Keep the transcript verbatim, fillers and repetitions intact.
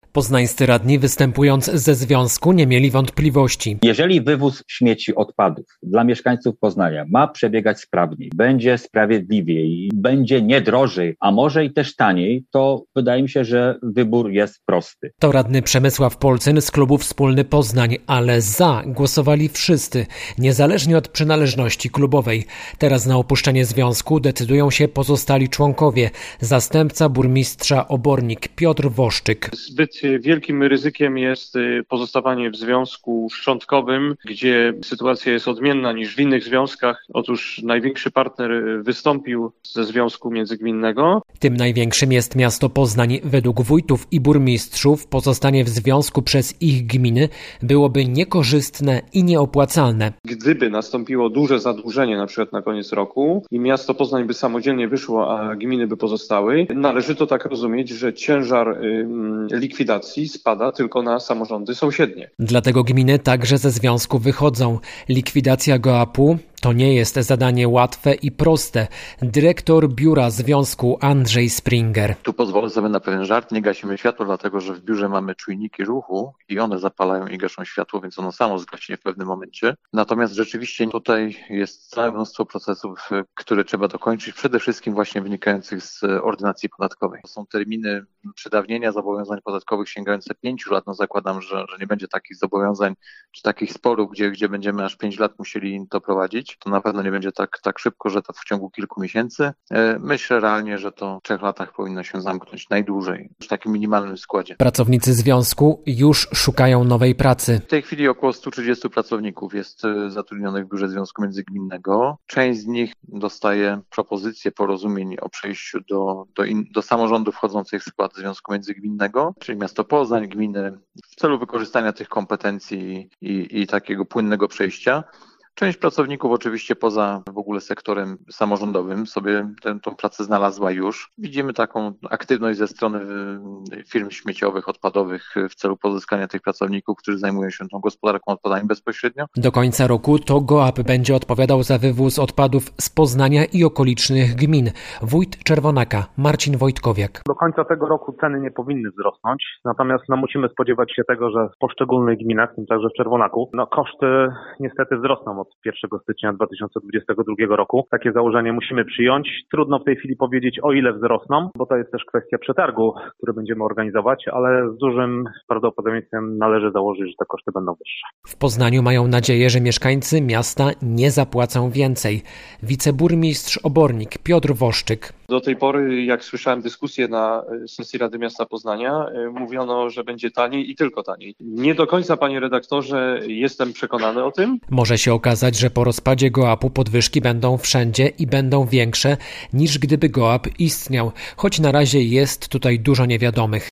Poznańscy radni, występując ze związku, nie mieli wątpliwości. Jeżeli wywóz śmieci, odpadów dla mieszkańców Poznania ma przebiegać sprawniej, będzie sprawiedliwiej, będzie nie drożej, a może i też taniej, to wydaje mi się, że wybór jest prosty. To radny Przemysław Polcyn z klubu Wspólny Poznań, ale za głosowali wszyscy, niezależnie od przynależności klubowej. Teraz na opuszczenie związku decydują się pozostali członkowie. Zastępca burmistrza Obornik Piotr Woszczyk. Zbyt wielkim ryzykiem jest pozostawanie w związku szczątkowym, gdzie sytuacja jest odmienna niż w innych związkach. Otóż największy partner wystąpił ze związku międzygminnego. Tym największym jest miasto Poznań. Według wójtów i burmistrzów pozostanie w związku przez ich gminy byłoby niekorzystne i nieopłacalne. Gdyby nastąpiło duże zadłużenie, na przykład na koniec roku, i miasto Poznań by samodzielnie wyszło, a gminy by pozostały, należy to tak rozumieć, że ciężar y, likwidacji spada tylko na samorządy sąsiednie. Dlatego gminy także ze związku wychodzą. Likwidacja GOAP-u to nie jest zadanie łatwe i proste. Dyrektor biura związku Andrzej Springer. Tu pozwolę sobie na pewien żart. Nie gasimy światła, dlatego że w biurze mamy czujniki ruchu i one zapalają i gaszą światło, więc ono samo zgaśnie w pewnym momencie. Natomiast rzeczywiście tutaj jest całe mnóstwo procesów, które trzeba dokończyć, przede wszystkim właśnie wynikających z ordynacji podatkowej. To są terminy przedawnienia zobowiązań podatkowych sięgające pięciu lat. No zakładam, że, że nie będzie takich zobowiązań czy takich sporów, gdzie, gdzie będziemy aż pięć lat musieli to prowadzić. To na pewno nie będzie tak, tak szybko, że to w ciągu kilku miesięcy. Myślę realnie, że to w trzech latach powinno się zamknąć najdłużej, w takim minimalnym składzie. Pracownicy związku już szukają nowej pracy. W tej chwili około stu trzydziestu pracowników jest zatrudnionych w biurze Związku Międzygminnego. Część z nich dostaje propozycje porozumień o przejściu do, do, in, do samorządów wchodzących w skład Związku Międzygminnego, czyli miasto Poznań, gminy, w celu wykorzystania tych kompetencji i, i takiego płynnego przejścia. Część pracowników oczywiście poza w ogóle sektorem samorządowym sobie tę, tą pracę znalazła już. Widzimy taką aktywność ze strony firm śmieciowych, odpadowych w celu pozyskania tych pracowników, którzy zajmują się tą gospodarką odpadami bezpośrednio. Do końca roku to GOAP będzie odpowiadał za wywóz odpadów z Poznania i okolicznych gmin. Wójt Czerwonaka Marcin Wojtkowiak. Do końca tego roku ceny nie powinny wzrosnąć, natomiast no, musimy spodziewać się tego, że w poszczególnych gminach, w tym także w Czerwonaku, no, koszty niestety wzrosną od pierwszego stycznia dwa tysiące dwudziestego drugiego roku. Takie założenie musimy przyjąć. Trudno w tej chwili powiedzieć, o ile wzrosną, bo to jest też kwestia przetargu, który będziemy organizować, ale z dużym prawdopodobieństwem należy założyć, że te koszty będą wyższe. W Poznaniu mają nadzieję, że mieszkańcy miasta nie zapłacą więcej. Wiceburmistrz Obornik Piotr Woszczyk. Do tej pory, jak słyszałem dyskusję na sesji Rady Miasta Poznania, mówiono, że będzie taniej i tylko taniej. Nie do końca, panie redaktorze, jestem przekonany o tym. Może się okazać, że po rozpadzie GOAP-u podwyżki będą wszędzie i będą większe niż gdyby GOAP istniał, choć na razie jest tutaj dużo niewiadomych.